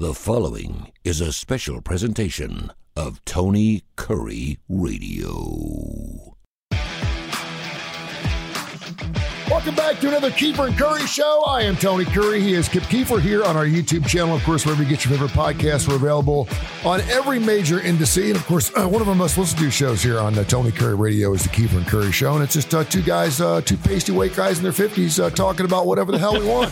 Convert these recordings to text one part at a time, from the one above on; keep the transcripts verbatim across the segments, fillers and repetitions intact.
The following is a special presentation of Tony Curry Radio. Welcome back to another Kiefer and Curry show. I am Tony Curry. He is Kip Kiefer here on our YouTube channel. Of course, wherever you get your favorite podcasts, we're available on every major indice. And of course, uh, one of our most listened to shows here on uh, Tony Curry Radio is the Kiefer and Curry show. And it's just uh, two guys, uh, two pasty white guys in their fifties uh, talking about whatever the hell we want,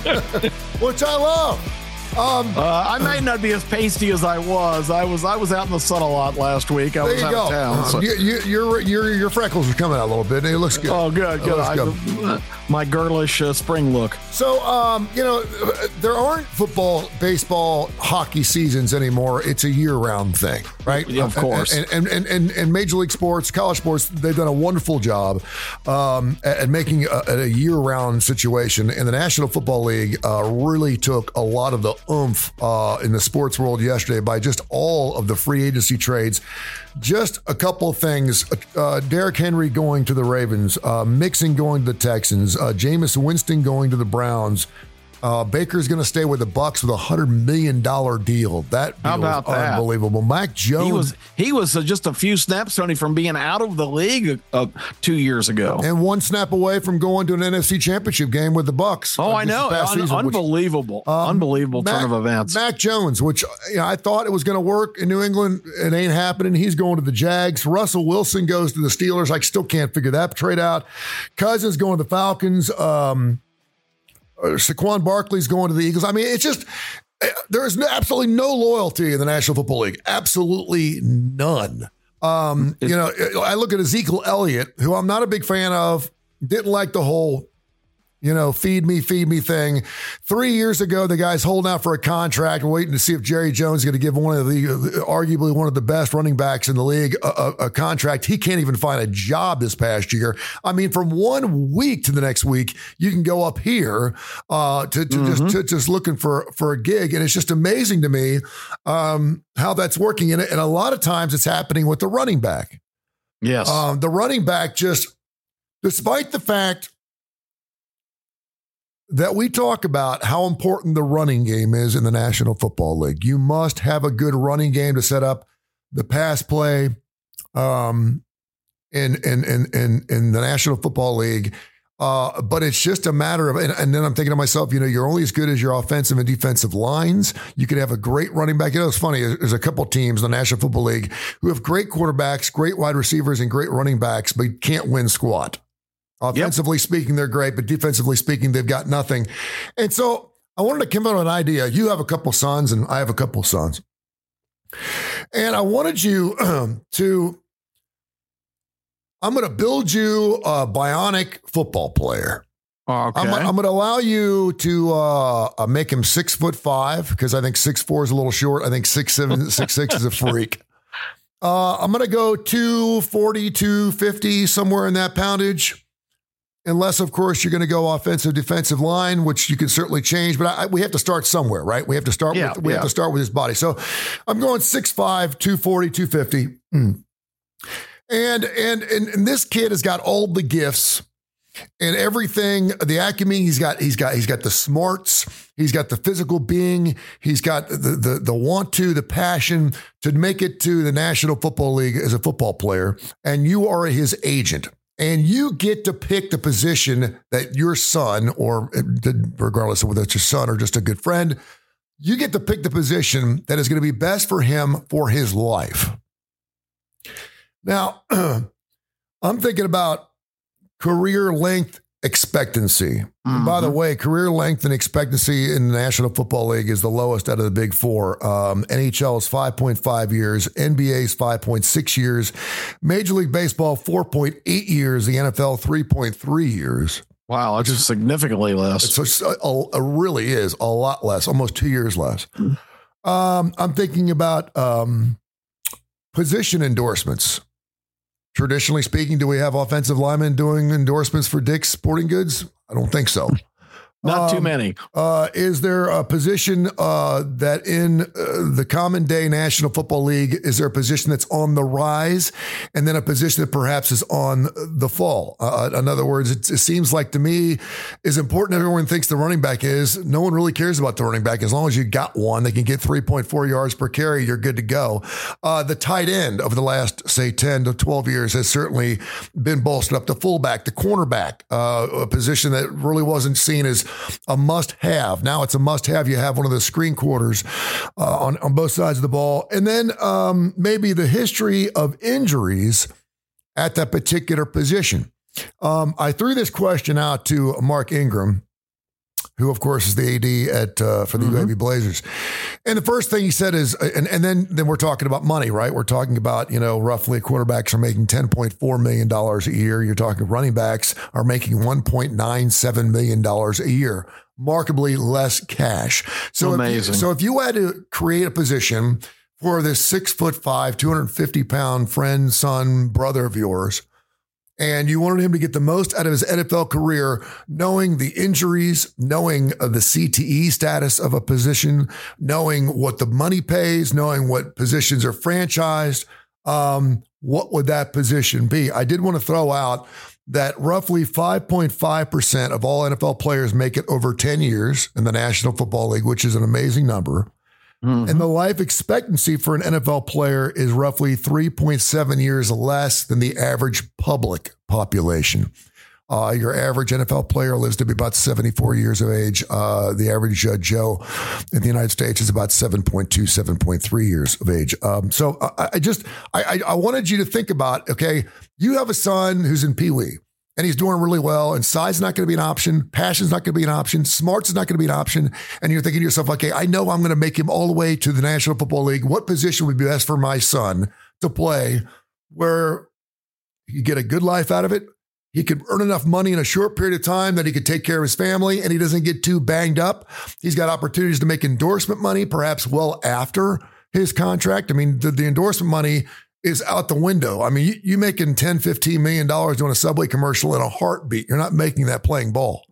which I love. Um, uh, I might not be as pasty as I was. I was I was out in the sun a lot last week. I there was you out go. of town. So. You, you, your, your, your freckles are coming out a little bit. It looks good. Oh, good, good. I, good. My girlish uh, spring look. So, um, you know, there aren't football, baseball, hockey seasons anymore. It's a year-round thing, right? Yeah, of course. And and, and, and, and Major League Sports, college sports, they've done a wonderful job um, at, at making a, a year-round situation. And the National Football League uh, really took a lot of the oomph uh, in the sports world yesterday by just all of the free agency trades. Just a couple of things. Uh, Derrick Henry going to the Ravens, uh, Mixon going to the Texans, uh, Jameis Winston going to the Browns. Uh, Baker's going to stay with the Bucs with a hundred million dollar deal. That deal How about is that? Unbelievable. Mac Jones. He was he was uh, just a few snaps, Tony, from being out of the league uh, two years ago, and one snap away from going to an N F C Championship game with the Bucs. Oh, uh, I know, Un- season, unbelievable, which, um, unbelievable Mac, turn of events. Mac Jones, which you know, I thought it was going to work in New England, it ain't happening. He's going to the Jags. Russell Wilson goes to the Steelers. I still can't figure that trade out. Cousins going to the Falcons. Um, Saquon Barkley's going to the Eagles. I mean, it's just, there is absolutely no loyalty in the National Football League. Absolutely none. Um, you know, I look at Ezekiel Elliott, who I'm not a big fan of, didn't like the whole, you know, feed me, feed me thing. Three years ago, the guy's holding out for a contract, waiting to see if Jerry Jones is going to give one of the, arguably one of the best running backs in the league, a, a, a contract. He can't even find a job this past year. I mean, from one week to the next week, you can go up here uh, to, to mm-hmm. just to, just looking for, for a gig. And it's just amazing to me um, how that's working. And, and a lot of times it's happening with the running back. Yes. Um, the running back just, despite the fact that we talk about how important the running game is in the National Football League. You must have a good running game to set up the pass play um, in, in, in, in, in the National Football League. Uh, but it's just a matter of, and, and then I'm thinking to myself, you know, you're only as good as your offensive and defensive lines. You could have a great running back. You know, it's funny. There's a couple teams in the National Football League who have great quarterbacks, great wide receivers, and great running backs, but can't win squat. Offensively yep. speaking, they're great, but defensively speaking, they've got nothing. And so I wanted to come up with an idea. You have a couple sons and I have a couple sons. And I wanted you um, to, I'm going to build you a bionic football player. Okay. I'm, I'm going to allow you to uh, make him six foot five because I think six four is a little short. I think six seven, six six is a freak. Uh, I'm going to go two forty, two fifty, somewhere in that poundage. Unless, of course, you're going to go offensive, defensive line, which you can certainly change. But I, we have to start somewhere, right? We have to start. Yeah, with, we yeah. have to start with his body. So I'm going six five, two forty, two fifty. Mm. And, and and and this kid has got all the gifts and everything. The acumen. He's got. He's got. He's got the smarts. He's got the physical being. He's got the the the want to, the passion to make it to the National Football League as a football player. And you are his agent. And you get to pick the position that your son, or regardless of whether it's your son or just a good friend, you get to pick the position that is going to be best for him for his life. Now, I'm thinking about career length expectancy. Mm-hmm. And by the way, career length and expectancy in the National Football League is the lowest out of the big four. Um, N H L is five point five years. N B A is five point six years. Major League Baseball, four point eight years. The N F L, three point three years. Wow, that's just significantly less. It's a, a, a really is a lot less, almost two years less. Mm-hmm. Um, I'm thinking about um, position endorsements. Traditionally speaking, do we have offensive linemen doing endorsements for Dick's Sporting Goods? I don't think so. Not um, too many. Uh, is there a position uh, that in uh, the common day National Football League, is there a position that's on the rise and then a position that perhaps is on the fall? Uh, in other words, it, it seems like to me, as important as everyone thinks the running back is, no one really cares about the running back. As long as you got one, they can get three point four yards per carry, you're good to go. Uh, the tight end over the last, say, ten to twelve years has certainly been bolstered up. The fullback, the cornerback, uh, a position that really wasn't seen as a must-have. Now it's a must-have. You have one of the screen quarters uh, on, on both sides of the ball. And then um, maybe the history of injuries at that particular position. Um, I threw this question out to Mark Ingram, who, of course, is the A D at uh, for the mm-hmm. U A B Blazers. And the first thing he said is, and, and then, then we're talking about money, right? We're talking about, you know, roughly quarterbacks are making ten point four million dollars a year. You're talking running backs are making one point nine seven million dollars a year. Markedly less cash. So amazing. If, so if you had to create a position for this six foot five, two hundred fifty pound friend, son, brother of yours, and you wanted him to get the most out of his N F L career, knowing the injuries, knowing the C T E status of a position, knowing what the money pays, knowing what positions are franchised, um, what would that position be? I did want to throw out that roughly five point five percent of all N F L players make it over ten years in the National Football League, which is an amazing number. Mm-hmm. And the life expectancy for an N F L player is roughly three point seven years less than the average public population. Uh, your average N F L player lives to be about seventy-four years of age. Uh, the average uh, Joe in the United States is about seven point two, seven point three years of age. Um, so I, I just, I, I wanted you to think about, okay, you have a son who's in Pee Wee. And he's doing really well, and size is not going to be an option. Passion is not going to be an option. Smarts is not going to be an option. And you're thinking to yourself, okay, I know I'm going to make him all the way to the National Football League. What position would be best for my son to play where he get a good life out of it? He could earn enough money in a short period of time that he could take care of his family and he doesn't get too banged up. He's got opportunities to make endorsement money, perhaps well after his contract. I mean, the, the endorsement money is out the window. I mean, you, you making ten, fifteen million dollars doing a Subway commercial in a heartbeat. You're not making that playing ball.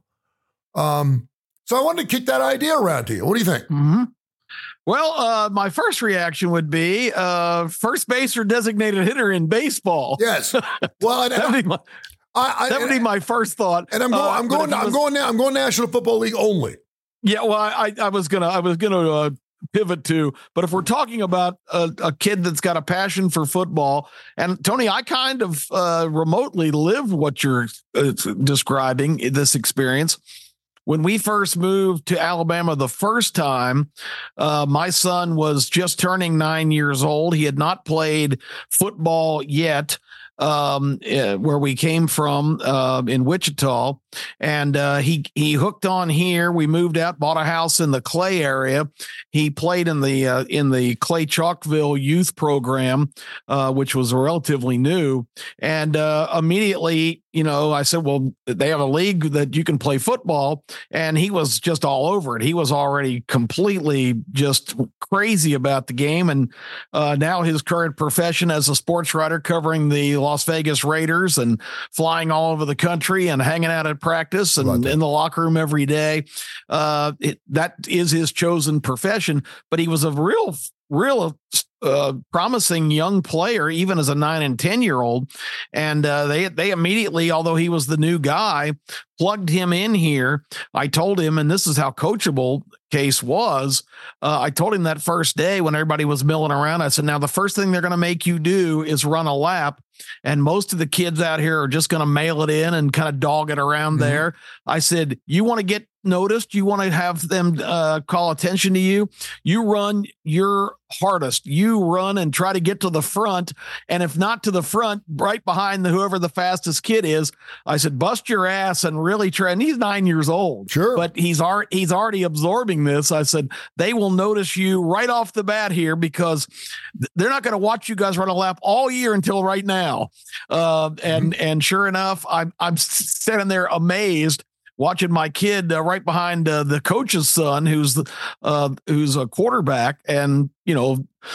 Um, so I wanted to kick that idea around to you. What do you think? Mm-hmm. Well, uh, my first reaction would be uh, first base or designated hitter in baseball. Yes. Well, and, that'd be my, I, I, that would be my first thought. And I'm going, uh, I'm going, I'm was, going now. I'm going National Football League only. Yeah. Well, I, I was gonna, I was gonna. Uh, pivot to, but if we're talking about a, a kid that's got a passion for football, and Tony, I kind of uh, remotely lived what you're uh, describing, this experience. When we first moved to Alabama the first time, uh, my son was just turning nine years old. He had not played football yet. Um, uh, where we came from, uh, in Wichita, and, uh, he, he hooked on here. We moved out, bought a house in the Clay area. He played in the, uh, in the Clay Chalkville youth program, uh, which was relatively new. And, uh, immediately, you know, I said, well, they have a league that you can play football. And he was just all over it. He was already completely just crazy about the game. And, uh, now his current profession as a sports writer covering the Las Vegas Raiders and flying all over the country and hanging out at practice and in the locker room every day. Uh, it, that is his chosen profession, but he was a real, real, uh, promising young player, even as a nine and ten year old. And, uh, they, they immediately, although he was the new guy, plugged him in here. I told him, and this is how coachable Case was, uh, I told him that first day when everybody was milling around, I said, now the first thing they're going to make you do is run a lap. And most of the kids out here are just going to mail it in and kind of dog it around mm-hmm. there. I said, you want to get noticed? You want to have them uh, call attention to you? You run your hardest. You run and try to get to the front. And if not to the front, right behind the, whoever the fastest kid is, I said, bust your ass and really try. And he's nine years old, sure, but he's already, he's already absorbing this. I said, they will notice you right off the bat here because they're not going to watch you guys run a lap all year until right now. Uh, and, mm-hmm. and sure enough, I'm, I'm sitting there amazed watching my kid uh, right behind uh, the coach's son, who's the, uh, who's a quarterback, and you know,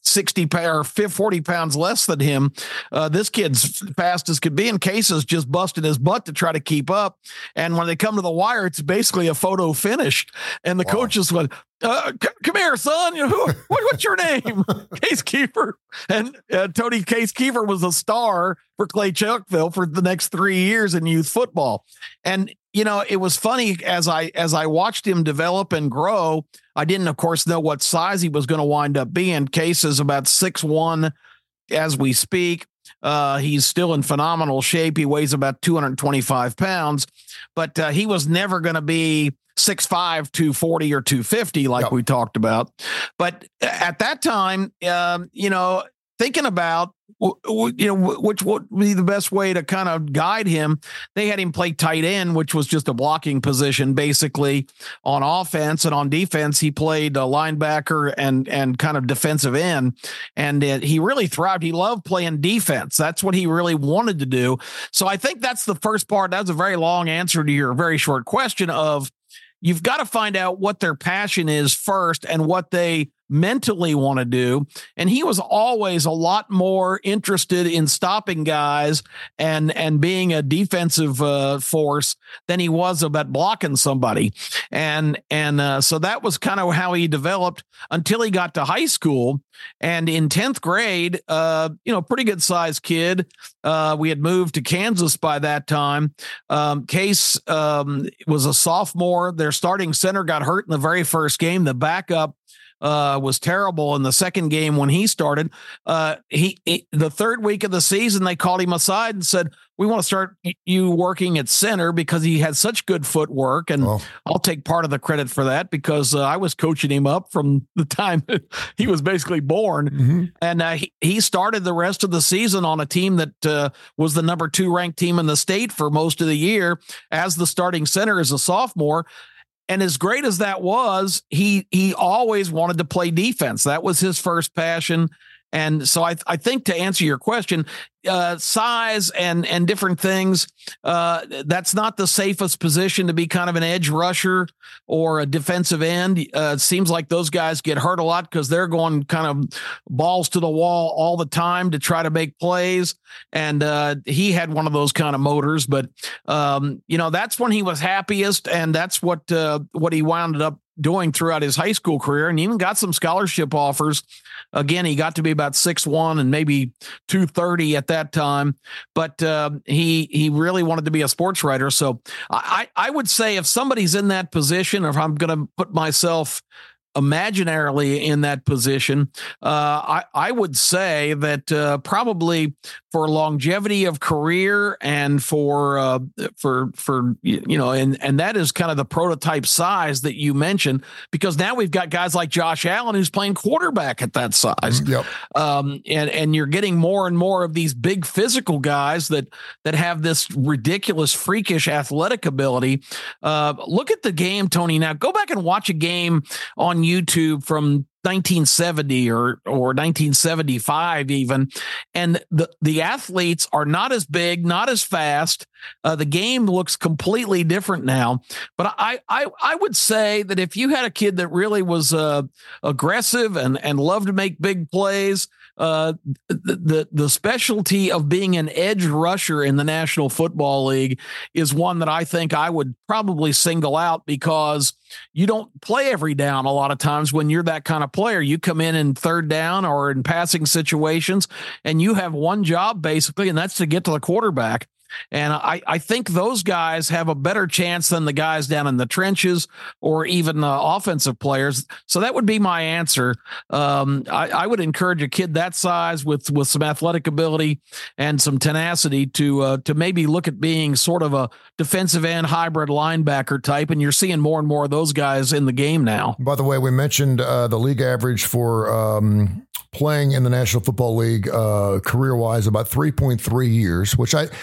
sixty or forty pounds less than him. Uh, this kid's fast as could be, and Case is just busting his butt to try to keep up. And when they come to the wire, it's basically a photo finish. And the wow. coaches went, uh, c- come here, son. You know, who, what, what's your name? Case Kiefer. And uh, Tony Case Kiefer was a star for Clay Chuckville for the next three years in youth football. And, you know, it was funny as I, as I watched him develop and grow. I didn't, of course, know what size he was going to wind up being. Case is about six one as we speak. Uh, he's still in phenomenal shape. He weighs about two hundred twenty-five pounds, but uh, he was never going to be six five, two forty or two fifty like yep. we talked about. But at that time, um, you know, thinking about, you know, which would be the best way to kind of guide him. They had him play tight end, which was just a blocking position basically on offense, and on defense, he played a linebacker and, and kind of defensive end. And it, he really thrived. He loved playing defense. That's what he really wanted to do. So I think that's the first part. That's a very long answer to your very short question of, you've got to find out what their passion is first and what they mentally want to do. And he was always a lot more interested in stopping guys and, and being a defensive uh, force than he was about blocking somebody. And, and uh, so that was kind of how he developed until he got to high school. And in tenth grade, uh, you know, pretty good sized kid. Uh, we had moved to Kansas by that time. Um, Case um, was a sophomore. Their starting center got hurt in the very first game. The backup uh, was terrible in the second game when he started. Uh, he, he the third week of the season, they called him aside and said, we want to start you working at center because he had such good footwork. And oh. I'll take part of the credit for that because uh, I was coaching him up from the time he was basically born. Mm-hmm. And uh, he, he started the rest of the season on a team that uh, was the number two ranked team in the state for most of the year as the starting center as a sophomore. And as great as that was, he he always wanted to play defense. That was his first passion. And so I, I think to answer your question, uh, size and and different things, uh, that's not the safest position to be kind of an edge rusher or a defensive end. Uh, it seems like those guys get hurt a lot because they're going kind of balls to the wall all the time to try to make plays. And uh, he had one of those kind of motors. But, um, you know, that's when he was happiest. And that's what uh, what he wound up doing throughout his high school career, and even got some scholarship offers. Again, he got to be about six one and maybe two thirty at that time, but uh, he he really wanted to be a sports writer. So I, I would say if somebody's in that position, or if I'm going to put myself imaginarily in that position, uh, I, I would say that uh, probably for longevity of career and for uh, for for you know, and and that is kind of the prototype size that you mentioned, because now we've got guys like Josh Allen who's playing quarterback at that size. Yep. Um, and and you're getting more and more of these big physical guys that that have this ridiculous, freakish athletic ability. Uh, look at the game, Tony. Now go back and watch a game on YouTube from nineteen seventy or or nineteen seventy-five even, and the the athletes are not as big, not as fast. Uh, the game looks completely different now. But I I I would say that if you had a kid that really was uh, aggressive and and loved to make big plays, uh, the, the the specialty of being an edge rusher in the National Football League is one that I think I would probably single out, because you don't play every down a lot of times when you're that kind of player. You come in in third down or in passing situations, and you have one job basically, and that's to get to the quarterback. And I, I think those guys have a better chance than the guys down in the trenches or even uh, offensive players. So that would be my answer. Um, I, I would encourage a kid that size with with some athletic ability and some tenacity to uh, to maybe look at being sort of a defensive end hybrid linebacker type. And you're seeing more and more of those guys in the game now. By the way, we mentioned uh, the league average for um, playing in the National Football League uh, career-wise about three point three years, which I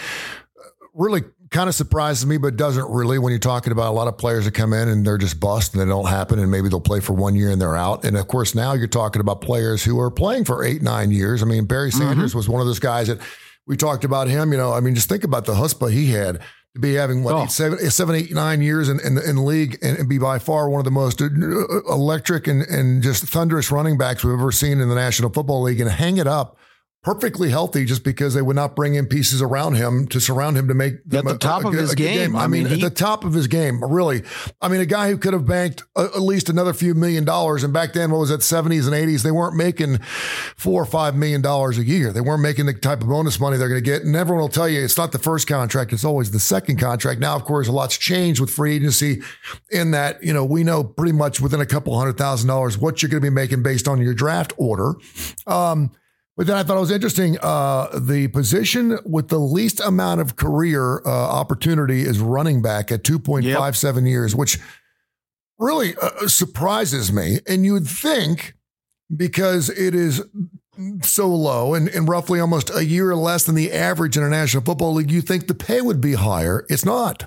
really kind of surprises me, but doesn't really, when you're talking about a lot of players that come in and they're just bust and they don't happen, and maybe they'll play for one year and they're out. And of course, now you're talking about players who are playing for eight, nine years. I mean, Barry Sanders mm-hmm. was one of those guys that we talked about him, you know, I mean, just think about the chutzpah he had to be having what Oh. eight, seven, seven, eight, nine years in, in, the, in the league and, and be by far one of the most electric and, and just thunderous running backs we've ever seen in the National Football League, and hang it up perfectly healthy just because they would not bring in pieces around him to surround him to make at the top a, of a, his a game. game. I, I mean, mean he, at the top of his game, really. I mean, a guy who could have banked a, at least another few million dollars. And back then, what was it, seventies and eighties? They weren't making four or five million dollars a year. They weren't making the type of bonus money they're going to get. And everyone will tell you it's not the first contract; it's always the second contract. Now, of course, a lot's changed with free agency. In that, you know, we know pretty much within a couple hundred thousand dollars what you're going to be making based on your draft order. Um, But then I thought it was interesting. Uh, the position with the least amount of career uh, opportunity is running back at two point five seven yep. years, which really uh, surprises me. And you would think, because it is so low and, and roughly almost a year less than the average in a National Football League, you think the pay would be higher. It's not.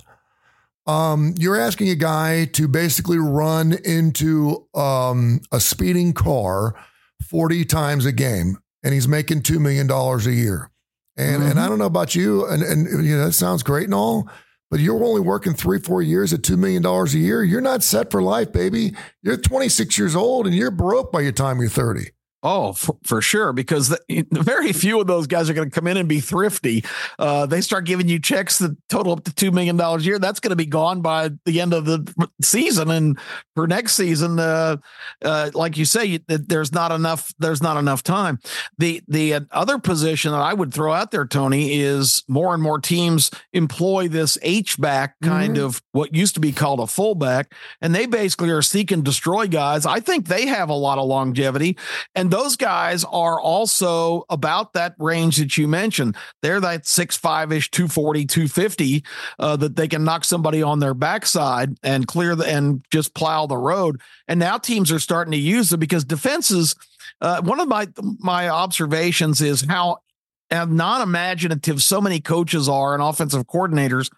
Um, you're asking a guy to basically run into um, a speeding car forty times a game. And he's making two million dollars a year. And mm-hmm. and I don't know about you, and, and you know, that sounds great and all, but you're only working three, four years at two million dollars a year. You're not set for life, baby. You're twenty-six years old and you're broke by the time you're thirty. Oh, for, for sure, because the, very few of those guys are going to come in and be thrifty. Uh, they start giving you checks that total up to two million dollars a year. That's going to be gone by the end of the season. And for next season, uh, uh, like you say, there's not enough. There's not enough time. The the other position that I would throw out there, Tony, is more and more teams employ this H-back kind mm-hmm. of what used to be called a fullback, and they basically are seek and destroy guys. I think they have a lot of longevity, and those guys are also about that range that you mentioned. They're that six five-ish, two forty, two fifty uh, that they can knock somebody on their backside and clear the and just plow the road. And now teams are starting to use it because defenses. Uh, one of my my observations is how non-imaginative so many coaches are and offensive coordinators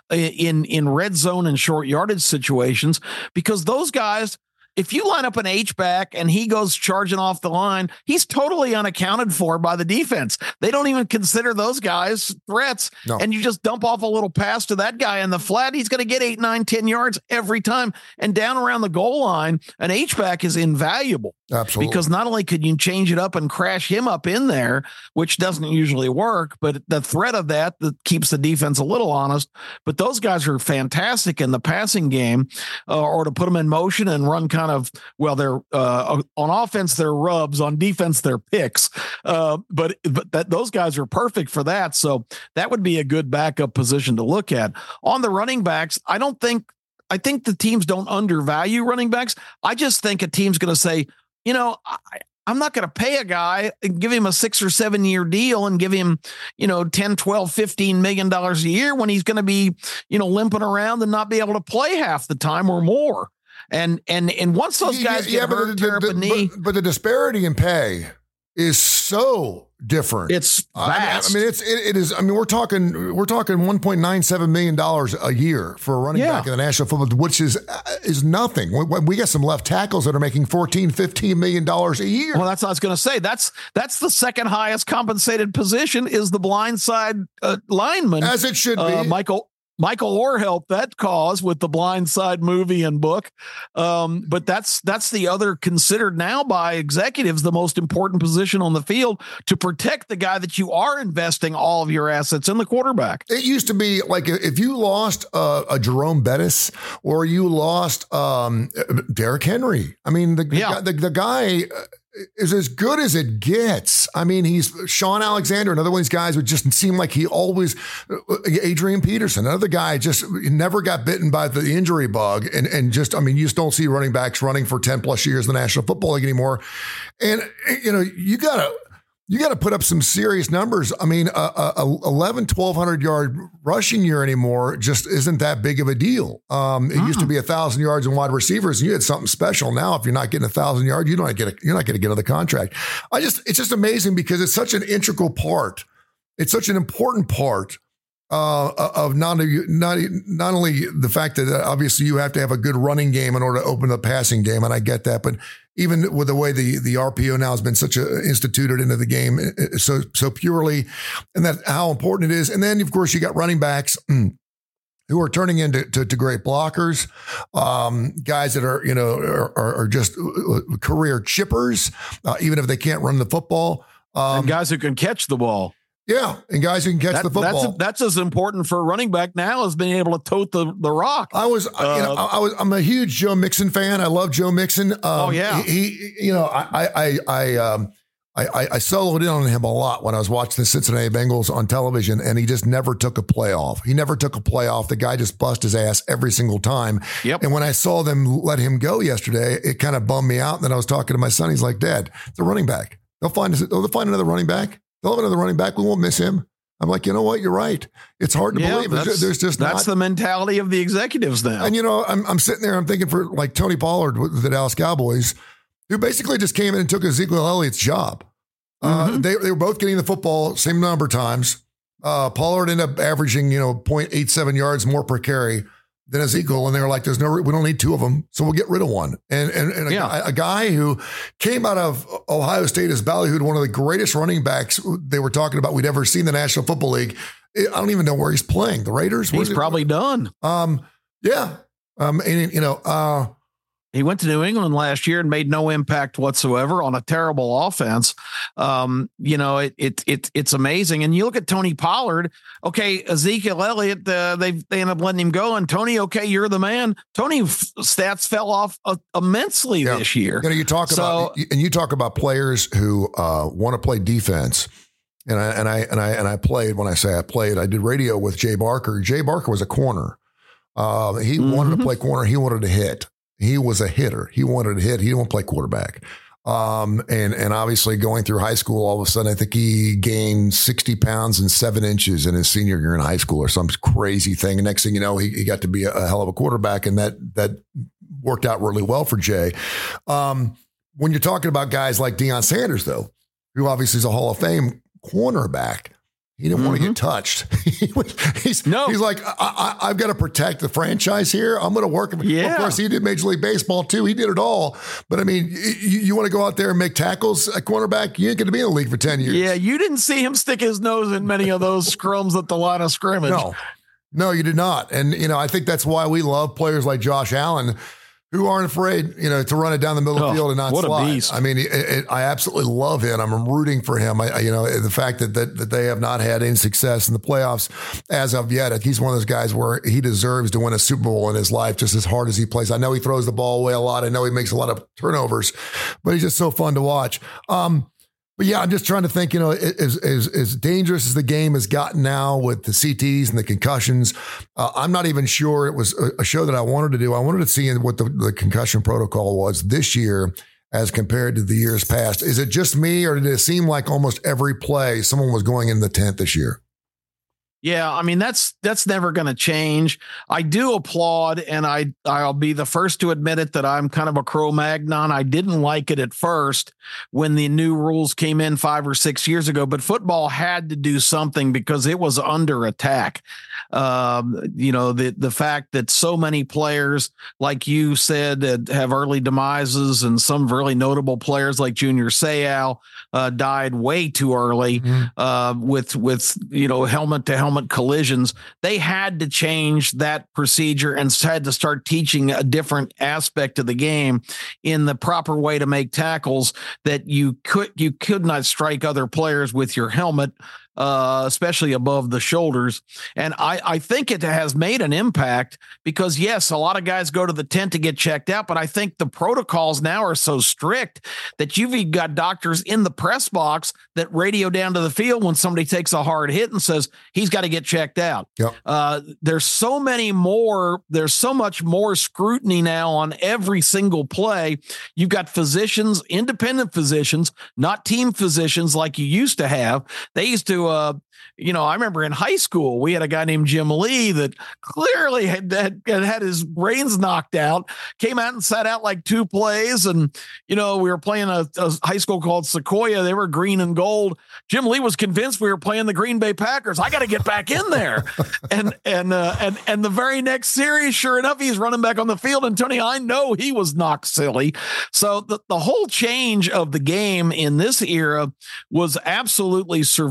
in in red zone and short yardage situations, because those guys, if you line up an H-back and he goes charging off the line, he's totally unaccounted for by the defense. They don't even consider those guys threats. No. And you just dump off a little pass to that guy in the flat, he's going to get eight, nine, ten yards every time. And down around the goal line, an H-back is invaluable. Absolutely. Because not only could you change it up and crash him up in there, which doesn't usually work, but the threat of that that keeps the defense a little honest. But those guys are fantastic in the passing game, uh, or to put them in motion and run kind of, well, they're uh, on offense, they're rubs, on defense, they're picks. Uh, but but that those guys are perfect for that. So that would be a good backup position to look at. On the running backs, I don't think, I think the teams don't undervalue running backs. I just think a team's going to say, you know, I, I'm not going to pay a guy and give him a six or seven year deal and give him, you know, ten, twelve, fifteen million dollars a year when he's going to be, you know, limping around and not be able to play half the time or more. And, and, and once those guys yeah, get yeah, hurt, the, tear up the, a knee. But, but the disparity in pay is so different. It's vast. I mean, it's, it, it is, I mean, we're talking, we're talking one point nine seven million dollars a year for a running yeah. back in the National Football, which is, is nothing. We, we got some left tackles that are making fourteen, fifteen million dollars a year. Well, that's what I was going to say. That's, that's the second highest compensated position is the blindside uh, lineman. As it should be. Uh, Michael, Michael Orr helped that cause with the Blind Side movie and book. Um, but that's that's the other considered now by executives the most important position on the field to protect the guy that you are investing all of your assets in, the quarterback. It used to be like if you lost uh, a Jerome Bettis or you lost um, Derrick Henry. I mean, the, yeah. the, the guy is as good as it gets. I mean, he's Sean Alexander, another one of these guys would just seem like he always, Adrian Peterson, another guy just never got bitten by the injury bug. And, and just, I mean, you just don't see running backs running for ten plus years in the National Football League anymore. And, you know, you got to, you got to put up some serious numbers. I mean, a, a, a eleven, twelve hundred yard rushing year anymore just isn't that big of a deal. Um, it mm. used to be a thousand yards and wide receivers, and you had something special. Now, if you're not getting a thousand yards, you don't get a, you're not going to get another contract. I just, it's just amazing because it's such an integral part. It's such an important part uh, of not, not, not only the fact that obviously you have to have a good running game in order to open the passing game. And I get that, but even with the way the, the R P O now has been such a instituted into the game so so purely, and that how important it is. And then, of course, you got running backs. who are turning into to, to great blockers, um, guys that are, you know, are, are just career chippers, uh, even if they can't run the football. Um, and guys who can catch the ball. Yeah, and guys who can catch that, the football. That's, that's as important for a running back now as being able to tote the, the rock. I was, uh, you know, I was, I'm a huge Joe Mixon fan. I love Joe Mixon. Um, oh yeah, he, he you know, I, I, I, um, I, I, I soloed in on him a lot when I was watching the Cincinnati Bengals on television, and he just never took a playoff. He never took a playoff. The guy just bust his ass every single time. Yep. And when I saw them let him go yesterday, it kind of bummed me out. And then I was talking to my son. He's like, Dad, it's a running back. They'll find, they'll find another running back. They'll have another running back. We won't miss him. I'm like, you know what? You're right. It's hard to yeah, believe. There's, there's just that's not, the mentality of the executives now. And, you know, I'm, I'm sitting there, I'm thinking for like Tony Pollard with the Dallas Cowboys, who basically just came in and took Ezekiel Elliott's job. Uh, mm-hmm. they, they were both getting the football same number of times. Uh, Pollard ended up averaging, you know, zero point eight seven yards more per carry than Ezekiel. And they were like, there's no, we don't need two of them. So we'll get rid of one. And, and, and a, yeah. a, a guy who came out of Ohio State as ballyhooed, one of the greatest running backs they were talking about we'd ever seen in the National Football League. I don't even know where he's playing. The Raiders? He's probably it? done. Um, yeah. Um, and, you know, uh, he went to New England last year and made no impact whatsoever on a terrible offense. Um, you know, it, it, it, it's amazing. And you look at Tony Pollard, okay, Ezekiel Elliott, uh, they they end up letting him go. And Tony, okay, you're the man. Tony f- stats fell off uh, immensely yeah. this year. You know, you talk so, about, and you talk about players who uh, want to play defense. And I, and I, and I, and I played, when I say I played, I did radio with Jay Barker. Jay Barker was a corner. Uh, he mm-hmm. wanted to play corner. He wanted to hit. He was a hitter. He wanted to hit. He didn't want to play quarterback. Um, and, and obviously going through high school, all of a sudden, I think he gained sixty pounds and seven inches in his senior year in high school or some crazy thing. And next thing you know, he, he got to be a, a hell of a quarterback. And that, that worked out really well for Jay. Um, when you're talking about guys like Deion Sanders, though, who obviously is a Hall of Fame cornerback, he didn't mm-hmm. want to get touched. he was, he's, no. he's like, I, I, I've got to protect the franchise here. I'm going to work. Yeah. Of course, he did Major League Baseball too. He did it all. But I mean, you, you want to go out there and make tackles at cornerback? You ain't going to be in the league for ten years. Yeah, you didn't see him stick his nose in many of those scrums at the line of scrimmage. No, no, you did not. And, you know, I think that's why we love players like Josh Allen, who aren't afraid, you know, to run it down the middle oh, of the field and not what slide. A beast. I mean, it, it, I absolutely love him. I'm rooting for him. I, you know, the fact that, that that they have not had any success in the playoffs as of yet. He's one of those guys where he deserves to win a Super Bowl in his life just as hard as he plays. I know he throws the ball away a lot. I know he makes a lot of turnovers, but he's just so fun to watch. Um, But yeah, I'm just trying to think, you know, as, as, as dangerous as the game has gotten now with the C Ts and the concussions, uh, I'm not even sure it was a, a show that I wanted to do. I wanted to see what the, the concussion protocol was this year as compared to the years past. Is it just me, or did it seem like almost every play someone was going in the tent this year? Yeah, I mean, that's that's never going to change. I do applaud, and I, I'll be the first to admit it, that I'm kind of a Cro-Magnon. I didn't like it at first when the new rules came in five or six years ago, but football had to do something because it was under attack. Um, you know, the the fact that so many players, like you said, have early demises, and some really notable players like Junior Seau uh, died way too early mm-hmm. uh, with, with, you know, helmet to helmet collisions. They had to change that procedure and had to start teaching a different aspect of the game in the proper way to make tackles, that you could you could not strike other players with your helmet, uh, especially above the shoulders. And I, I think it has made an impact because, yes, a lot of guys go to the tent to get checked out, but I think the protocols now are so strict that you've got doctors in the press box that radio down to the field when somebody takes a hard hit and says he's got to get checked out. Yep. Uh, there's so many more, there's so much more scrutiny now on every single play. You've got physicians, independent physicians, not team physicians like you used to have. They used to Uh, you know, I remember in high school, we had a guy named Jim Lee that clearly had, had, had his brains knocked out, came out and sat out like two plays. And, you know, we were playing a, a high school called Sequoia. They were green and gold. Jim Lee was convinced we were playing the Green Bay Packers. I got to get back in there. and, and, uh, and, and the very next series, sure enough, he's running back on the field. And Tony, I know he was knocked silly. So the, the whole change of the game in this era was absolutely survival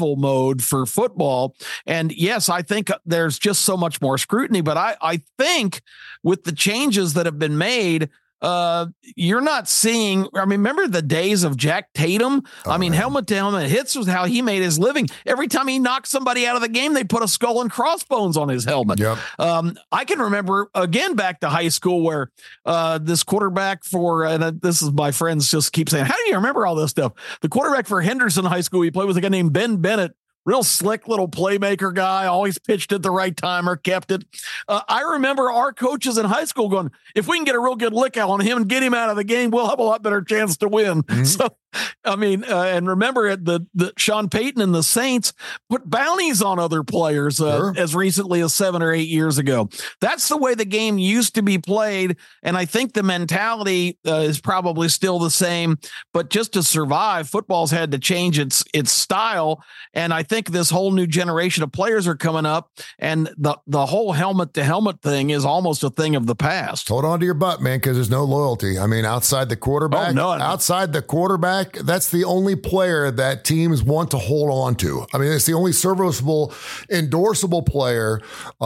survival mode for football. And yes, I think there's just so much more scrutiny, but I, I think with the changes that have been made, uh, you're not seeing, I mean, remember the days of Jack Tatum? Oh, I mean, man. helmet to helmet hits was how he made his living. Every time he knocked somebody out of the game, they put a skull and crossbones on his helmet. Yep. Um, I can remember again back to high school where uh, this quarterback for, and uh, this is my friends just keep saying, how do you remember all this stuff? The quarterback for Henderson High School, he played with a guy named Ben Bennett. Real slick little playmaker guy, always pitched at the right time or kept it. Uh, I remember our coaches in high school going, if we can get a real good lick out on him and get him out of the game, we'll have a lot better chance to win. Mm-hmm. So, I mean, uh, and remember it, the, the Sean Payton and the Saints put bounties on other players uh, sure. as recently as seven or eight years ago. That's the way the game used to be played. And I think the mentality uh, is probably still the same, but just to survive, football's had to change its, its style. And I think this whole new generation of players are coming up, and the, the whole helmet to helmet thing is almost a thing of the past. Hold on to your butt, man, because there's no loyalty. I mean, outside the quarterback, oh, no, outside the quarterback, that's the only player that teams want to hold on to. I mean, it's the only serviceable, endorsable player.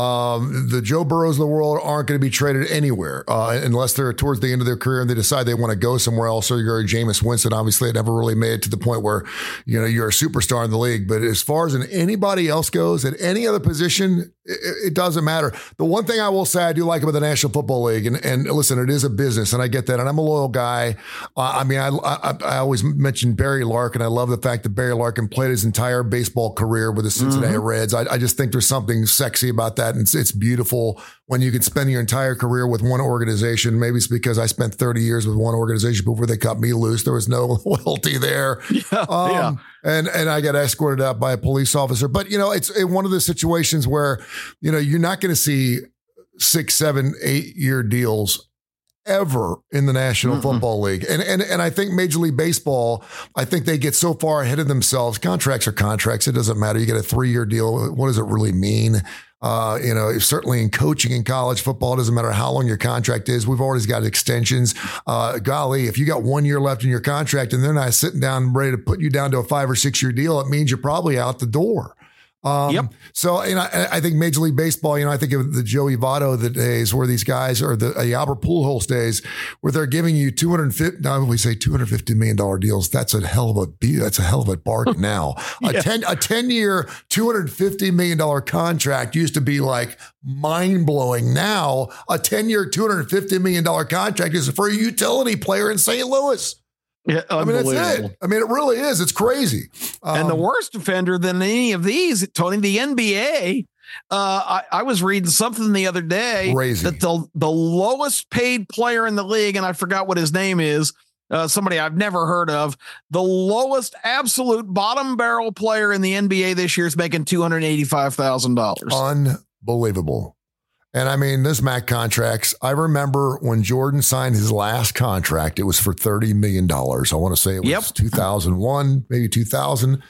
Um, the Joe Burrows of the world aren't going to be traded anywhere uh, unless they're towards the end of their career and they decide they want to go somewhere else. Or you're a Jameis Winston. Obviously, it never really made it to the point where, you know, you're a superstar in the league. But as far as an anybody else goes at any other position, it, it doesn't matter. The one thing I will say I do like about the National Football League, and, and listen, it is a business, and I get that, and I'm a loyal guy. Uh, I mean, I, I I always mention Barry Larkin. I love the fact that Barry Larkin played his entire baseball career with the Cincinnati mm-hmm. Reds. I, I just think there's something sexy about that, and it's, it's beautiful when you can spend your entire career with one organization. Maybe it's because I spent thirty years with one organization before they cut me loose. There was no loyalty there. Yeah, um, yeah. And and I got escorted out by a police officer. But, you know, it's one of the situations where, you know, you're not going to see six, seven, eight year deals ever in the National Mm-mm. Football League. And, and, and I think Major League Baseball, I think they get so far ahead of themselves. Contracts are contracts. It doesn't matter. You get a three year deal. What does it really mean? Uh, you know, certainly in coaching in college football, it doesn't matter how long your contract is. We've always got extensions. Uh, golly, if you got one year left in your contract and they're not sitting down ready to put you down to a five or six year deal, it means you're probably out the door. Um, yep. So, you know, I, I think Major League Baseball, you know, I think of the Joey Votto the days where these guys, or the, the Albert Pujols days, where they're giving you two hundred fifty, now we say two hundred fifty million dollars deals. That's a hell of a, that's a hell of a bargain now. yeah. A ten, a ten year, two hundred fifty million dollars contract used to be like mind blowing. Now a ten year, two hundred fifty million dollars contract is for a utility player in Saint Louis. Yeah, I mean, that's it. I mean, it really is. It's crazy. Um, and the worst offender than any of these, Tony, the N B A. Uh, I, I was reading something the other day crazy. that the the lowest paid player in the league, and I forgot what his name is, uh, somebody I've never heard of, the lowest absolute bottom barrel player in the N B A this year is making two hundred eighty-five thousand dollars. Unbelievable. And I mean, this Mac contracts, I remember when Jordan signed his last contract, it was for thirty million dollars. I want to say it was yep. two thousand one, maybe two thousand.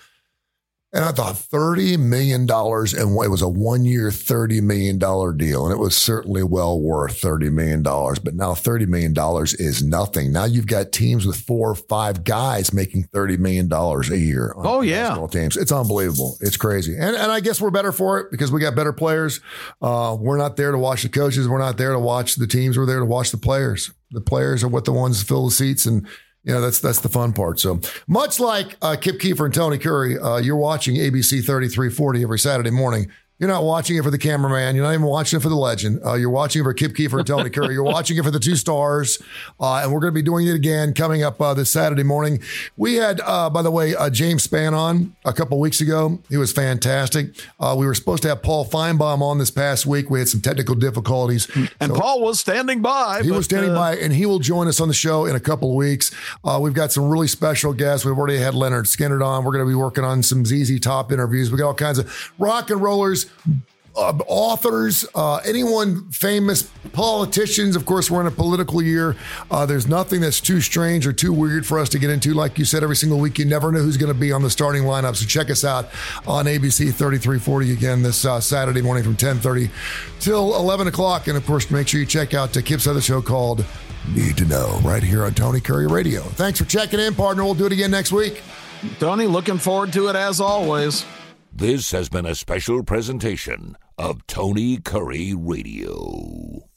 And I thought thirty million dollars, and it was a one-year, thirty million dollars deal. And it was certainly well worth thirty million dollars. But now thirty million dollars is nothing. Now you've got teams with four or five guys making thirty million dollars a year. On oh, yeah. Teams. It's unbelievable. It's crazy. And and I guess we're better for it because we got better players. Uh, we're not there to watch the coaches. We're not there to watch the teams. We're there to watch the players. The players are what the ones fill the seats, and you know, that's that's the fun part. So much like uh, Kip Keefer and Tony Curry, uh, you're watching A B C thirty-three forty every Saturday morning. You're not watching it for the cameraman. You're not even watching it for the legend. Uh, you're watching it for Kip Keefer and Tony Curry. You're watching it for the two stars. Uh, and we're going to be doing it again coming up uh, this Saturday morning. We had, uh, by the way, uh, James Spann on a couple weeks ago. He was fantastic. Uh, we were supposed to have Paul Feinbaum on this past week. We had some technical difficulties. And so Paul was standing by. He but, was standing uh, by, and he will join us on the show in a couple of weeks. Uh, we've got some really special guests. We've already had Leonard Skinner on. We're going to be working on some Z Z Top interviews. We got all kinds of rock and rollers, Uh, authors, uh, anyone famous, politicians. Of course, we're in a political year. Uh, there's nothing that's too strange or too weird for us to get into. Like you said, every single week, you never know who's going to be on the starting lineup. So check us out on A B C thirty-three forty again this uh, Saturday morning from ten thirty till eleven o'clock. And of course, make sure you check out uh, Kip's other show called Need to Know right here on Tony Curry Radio. Thanks for checking in, partner. We'll do it again next week. Tony, looking forward to it as always. This has been a special presentation of Tony Curry Radio.